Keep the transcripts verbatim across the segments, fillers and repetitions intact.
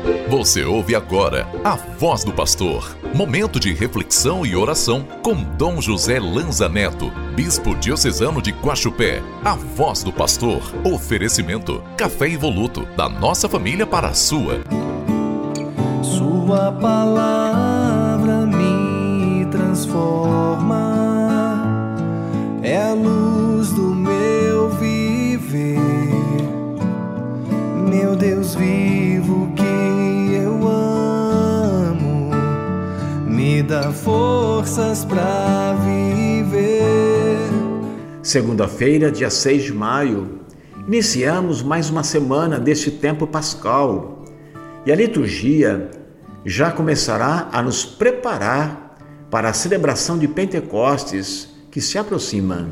Você ouve agora a Voz do Pastor, momento de reflexão e oração com Dom José Lanza Neto, Bispo Diocesano de Guaxupé. A Voz do Pastor, oferecimento, café evoluto, da nossa família para a sua. Sua palavra me transforma, é a luz do meu viver, meu Deus vivo que eu amo, me dá forças para viver. Segunda-feira, dia seis de maio, iniciamos mais uma semana deste tempo pascal e a liturgia já começará a nos preparar para a celebração de Pentecostes que se aproxima.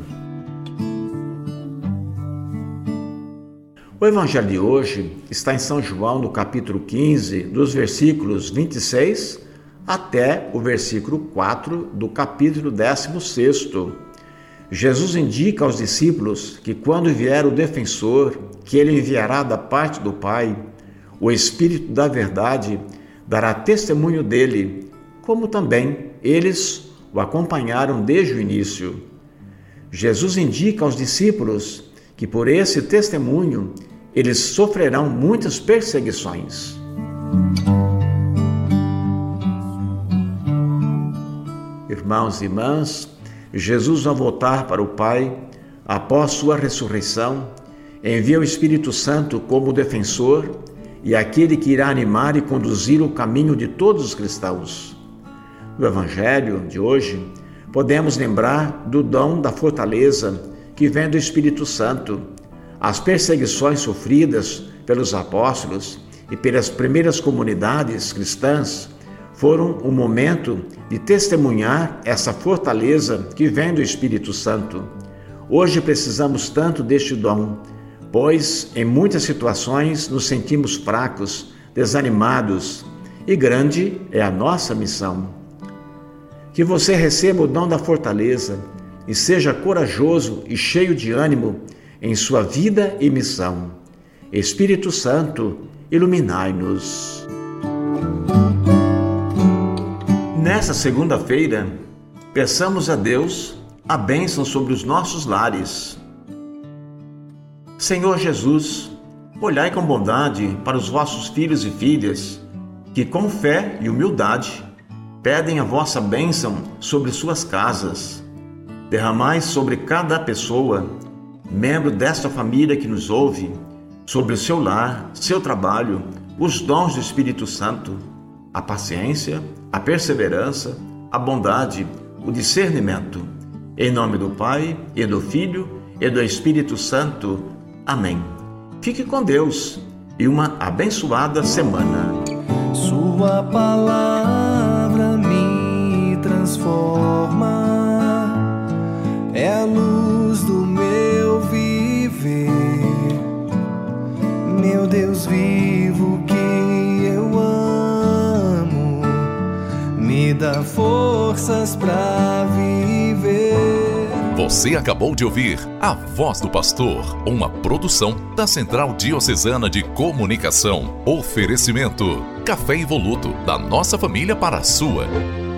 O evangelho de hoje está em São João, no capítulo quinze, dos versículos vinte e seis até o versículo quatro do capítulo décimo sexto. Jesus indica aos discípulos que quando vier o defensor, que ele enviará da parte do Pai, o Espírito da Verdade dará testemunho dele, como também eles o acompanharam desde o início. Jesus indica aos discípulos que por esse testemunho eles sofrerão muitas perseguições. Irmãos e irmãs, Jesus, ao voltar para o Pai, após sua ressurreição, envia o Espírito Santo como defensor e aquele que irá animar e conduzir o caminho de todos os cristãos. No Evangelho de hoje, podemos lembrar do dom da fortaleza que vem do Espírito Santo. As perseguições sofridas pelos apóstolos e pelas primeiras comunidades cristãs foram um momento de testemunhar essa fortaleza que vem do Espírito Santo. Hoje precisamos tanto deste dom, pois em muitas situações nos sentimos fracos, desanimados, e grande é a nossa missão. Que você receba o dom da fortaleza e seja corajoso e cheio de ânimo em sua vida e missão. Espírito Santo, iluminai-nos. Nessa segunda-feira, peçamos a Deus a bênção sobre os nossos lares. Senhor Jesus, olhai com bondade para os vossos filhos e filhas, que com fé e humildade pedem a vossa bênção sobre suas casas. Derramai sobre cada pessoa, membro desta família que nos ouve, sobre o seu lar, seu trabalho, os dons do Espírito Santo, a paciência, a perseverança, a bondade, o discernimento. Em nome do Pai, e do Filho, e do Espírito Santo. Amém. Fique com Deus e uma abençoada semana. Sua palavra me transforma, é a luz do meu viver, meu Deus vivo que eu amo, me dá forças para viver. Você acabou de ouvir A Voz do Pastor, uma produção da Central Diocesana de Comunicação. Oferecimento, café evoluto, da nossa família para a sua.